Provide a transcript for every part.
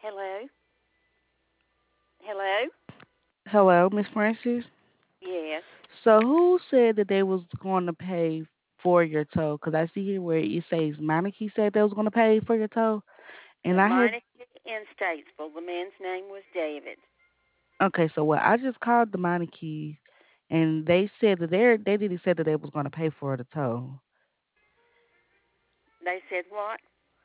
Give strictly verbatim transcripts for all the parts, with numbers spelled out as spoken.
Hello? Hello? Hello, Miss Francis. Yes. So who said that they was going to pay for your toe? Because I see here where it says Monarchy said they was going to pay for your toe, The and I had Meineke in Statesville. The man's name was David. okay. So what? I just called the Monarchy, and they said that they they didn't say that they was going to pay for the toe. They said what?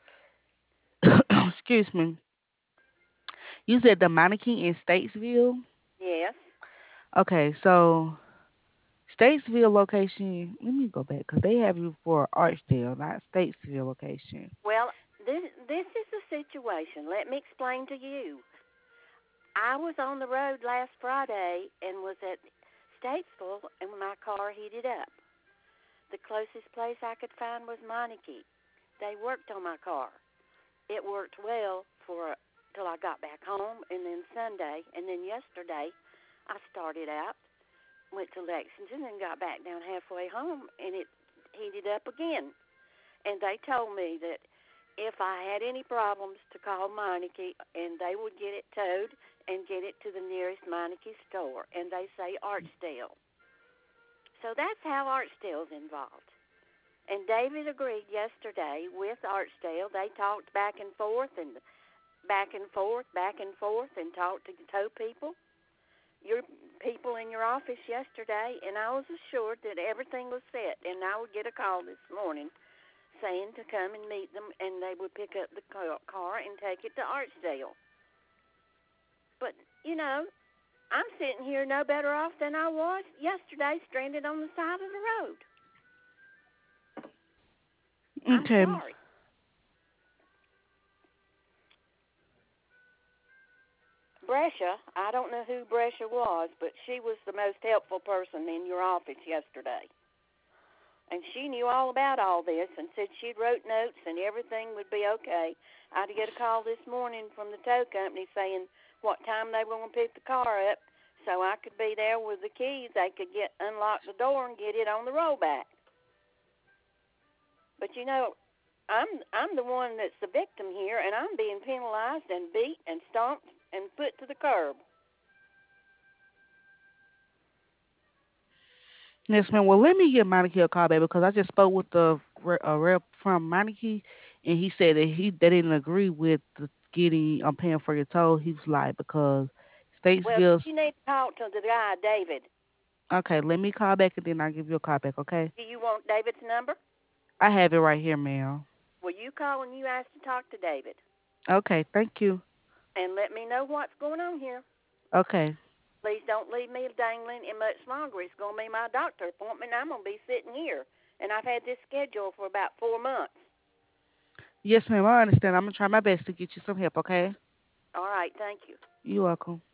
Excuse me. You said the Monarchy in Statesville. Yes. Okay, so Statesville location. Let me go back because they have you for Archdale, not Statesville location. Well, this this is the situation. Let me explain to you. I was on the road last Friday and was at Statesville, and my car heated up. The closest place I could find was Meineke. They worked on my car. It worked well for till I got back home, and then Sunday, and then yesterday, I started out, went to Lexington, and got back down halfway home, and it heated up again. And they told me that if I had any problems, to call Meineke, and they would get it towed and get it to the nearest Meineke store. And they say Archdale. So that's how Archdale's involved. And David agreed yesterday with Archdale. They talked back and forth and back and forth, back and forth, and talked to the tow people, your people in your office yesterday, and I was assured that everything was set. And I would get a call this morning saying to come and meet them, and they would pick up the car and take it to Archdale. But, you know, I'm sitting here no better off than I was yesterday, stranded on the side of the road. I'm Okay. sorry. Brescia, I don't know who Brescia was, but she was the most helpful person in your office yesterday. And she knew all about all this and said she'd wrote notes and everything would be okay. I had to get a call this morning from the tow company saying what time they were going to pick the car up so I could be there with the keys. They could get unlock the door and get it on the rollback. But you know, I'm I'm the one that's the victim here, and I'm being penalized and beat and stomped and put to the curb. Yes, ma'am. Well, let me give Monarchy a call back because I just spoke with the re- a rep from Monarchy, and he said that he they didn't agree with the getting I'm paying for your toll. He was like because Well, Statesville's you need to talk to the guy, David. okay. Let me call back and then I'll give you a call back. Okay. Do you want David's number? I have it right here, ma'am. Well, you call and you ask to talk to David, Okay. Thank you. and let me know what's going on here. Okay. Please don't leave me dangling in much longer. It's going to be my doctor appointment. I'm going to be sitting here, and I've had this schedule for about four months. Yes, ma'am. I understand. I'm gonna try my best to get you some help. Okay. All right, thank you. You're welcome.